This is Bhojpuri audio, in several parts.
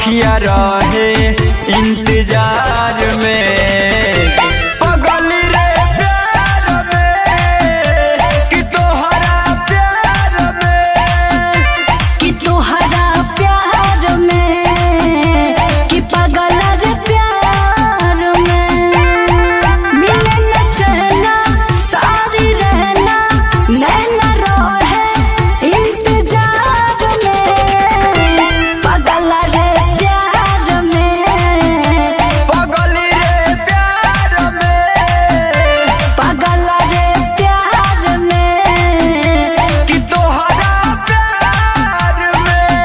अखिया रहे इंतजार में पगली रे प्यार में कि तोहरा प्यार में कि तोहरा प्यार में कि पागल रे प्यार में मिले न चहना सारी रहना नैना रहे इंतजार में पागल रे प्यार में पगली रे प्यार में पागल रे प्यार में कि तोहरा प्यार में।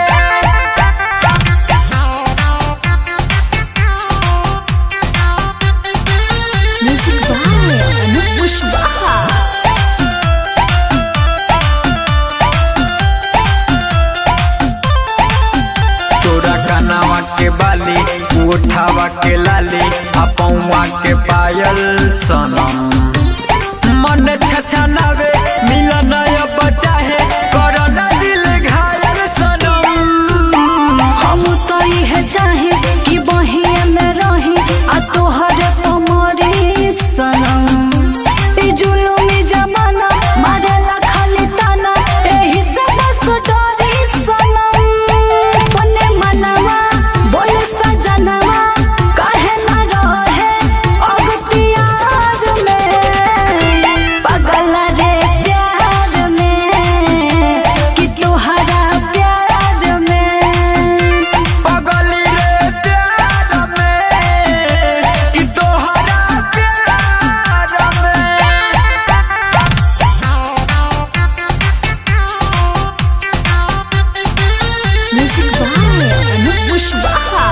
Music by Anup Kushwaha. तोरा कनावा के बाली उठावा के लाली अपौआ के पायल सनम मन छछनावे मिलन अब चाहे करना दिल घायल सनम। हम तो यह चाहे कि बहिया में रही आ तोहरे पमरी सनम ई जुलुमी जमाना मारेला खाली ताना एही से बस डरी सनम बने मनवा बोले सजनवा काहे ना रहे अगतियार में पागल रे प्यार में कि तोहरा प्यार में पगली रे प्यार में कि तोहरा प्यार में। Music by Anup Kushwaha.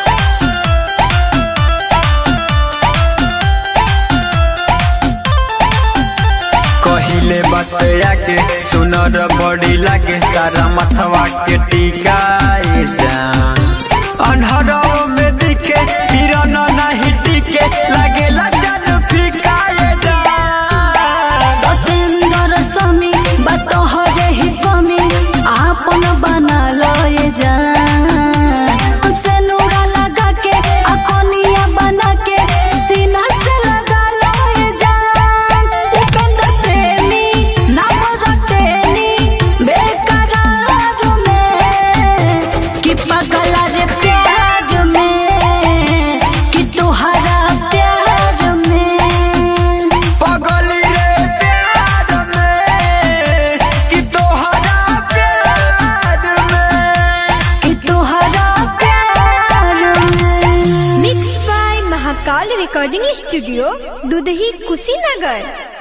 कहिले बतया के सुनर बड़ी लागे तारा मथवा के टीका ए जान अनहरों में दिखे किरण नहीं टिके लागेला जान फीका ए जान। सतेंद्र स्वामी बतोहरे ही कमी आपन बना लो ये जान से नूरा लगा के अकोनिया बना के सीना से लगा लो ये जान उपेंद्र प्रेमी नाम रटेनी बेकरार में कि पागल रे प्यार में कि तोहरा प्यार में पगली रे प्यार में कि तोहरा प्यार में कि तोहरा प्यार में। Mix by Mahakal recording studio Dudhahi Kushinagar.